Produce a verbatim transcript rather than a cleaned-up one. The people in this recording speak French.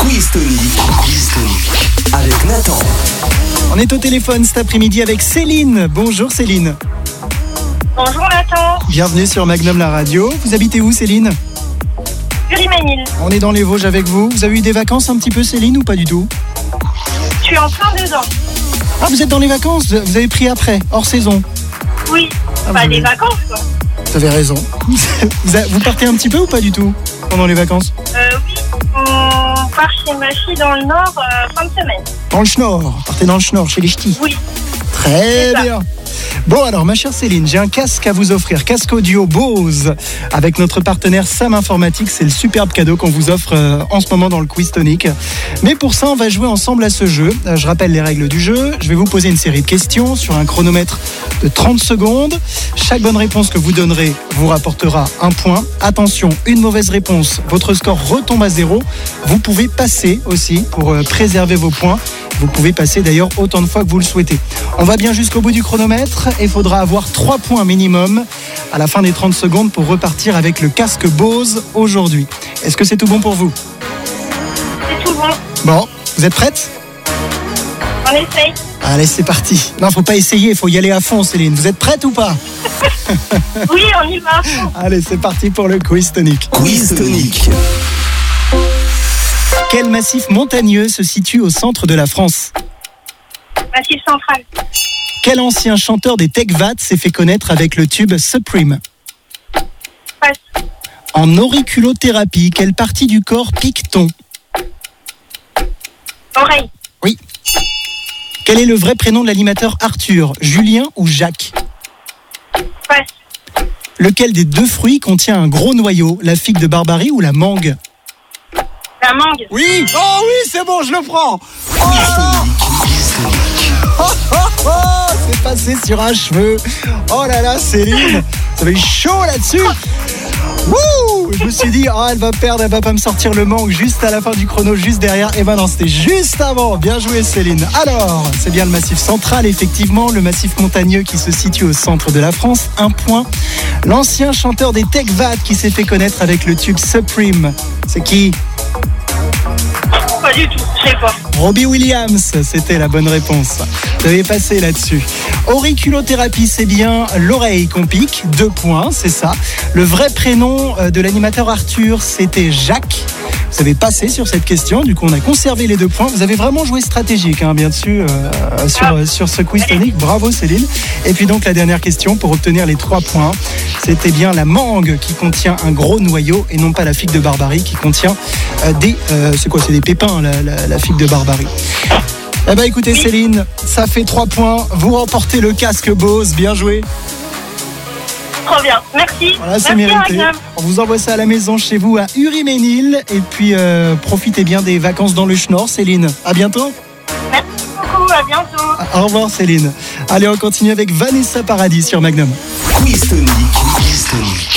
Quiz Tonic. Quiz Tonic. Avec Nathan. On est au téléphone cet après-midi avec Céline. Bonjour Céline. Bonjour Nathan. Bienvenue sur Magnum la radio. Vous habitez où Céline? Uriménil. On est dans les Vosges avec vous. Vous avez eu des vacances un petit peu Céline ou pas du tout? Je suis en plein dedans. Ah, vous êtes dans les vacances? Vous avez pris après, hors saison? Oui, Ah, pas vous des avez- vacances quoi. Vous avez raison. Vous a- vous partez un petit peu ou pas du tout pendant les vacances? Euh, oui, on part chez ma fille dans le nord euh, fin de semaine. Dans le Schnorr. Partez dans le Schnorr, chez les ch'tis. Oui, Très C'est ça. bien. Bon alors ma chère Céline, j'ai un casque à vous offrir, casque audio Bose avec notre partenaire Sam Informatique, c'est le superbe cadeau qu'on vous offre euh, en ce moment dans le Quiz Tonic. Mais pour ça on va jouer ensemble à ce jeu. Euh, je rappelle les règles du jeu, je vais vous poser une série de questions sur un chronomètre de trente secondes. Chaque bonne réponse que vous donnerez vous rapportera un point. Attention, une mauvaise réponse, votre score retombe à zéro. Vous pouvez passer aussi pour euh, préserver vos points. Vous pouvez passer d'ailleurs autant de fois que vous le souhaitez. On va bien jusqu'au bout du chronomètre et il faudra avoir trois points minimum à la fin des trente secondes pour repartir avec le casque Bose aujourd'hui. Est-ce que c'est tout bon pour vous? c'est tout bon. Bon, vous êtes prête? On essaye. Allez, c'est parti. Non, faut pas essayer, il faut y aller à fond Céline. Vous êtes prête ou pas? Oui, on y va. Allez, c'est parti pour le Quiz Tonic. Quiz Tonic. Quel massif montagneux se situe au centre de la France? Massif central. Quel ancien chanteur des Tekvat s'est fait connaître avec le tube Supreme? Passe. En auriculothérapie, quelle partie du corps pique-t-on? Oreille. Oui. Quel est le vrai prénom de l'animateur Arthur? Julien ou Jacques? Passe. Lequel des deux fruits contient un gros noyau? La figue de Barbarie ou la mangue? La mangue. Oui. Oh oui, c'est bon, je le prends. Oh là là. Oh, oh, oh, c'est passé sur un cheveu. Oh là là, Céline, ça va eu chaud là-dessus. Wouh, je me suis dit, oh, elle va perdre, elle va pas me sortir le mangue juste à la fin du chrono, juste derrière. Et ben non, c'était juste avant. Bien joué, Céline. Alors, c'est bien le massif central, effectivement, le massif montagneux qui se situe au centre de la France. Un point. L'ancien chanteur des Tekvat qui s'est fait connaître avec le tube Supreme. C'est qui? Pas du tout, je sais pas. Robbie Williams, c'était la bonne réponse. Vous avez passé là-dessus. Auriculothérapie, c'est bien l'oreille qu'on pique. Deux points, c'est ça. Le vrai prénom de l'animateur Arthur, c'était Jacques. Vous avez passé sur cette question, du coup on a conservé les deux points. Vous avez vraiment joué stratégique, hein, bien sûr, euh, sur, Ah. sur ce quiz tonic. Bravo Céline. Et puis donc la dernière question pour obtenir les trois points, c'était bien la mangue qui contient un gros noyau et non pas la figue de Barbarie qui contient euh, des... euh, c'est quoi? C'est des pépins, la, la, la figue de Barbarie. Eh ben écoutez Oui. Céline, ça fait trois points. Vous remportez le casque Bose, bien joué. Trop bien. Merci. Voilà, c'est Merci mérité. Magnum. On vous envoie ça à la maison chez vous à Uriménil. Et puis euh, profitez bien des vacances dans le Schnorr, Céline. À bientôt. Merci beaucoup, à bientôt. Au revoir Céline. Allez, on continue avec Vanessa Paradis sur Magnum. Quiz Tonic. Quiz Tonic.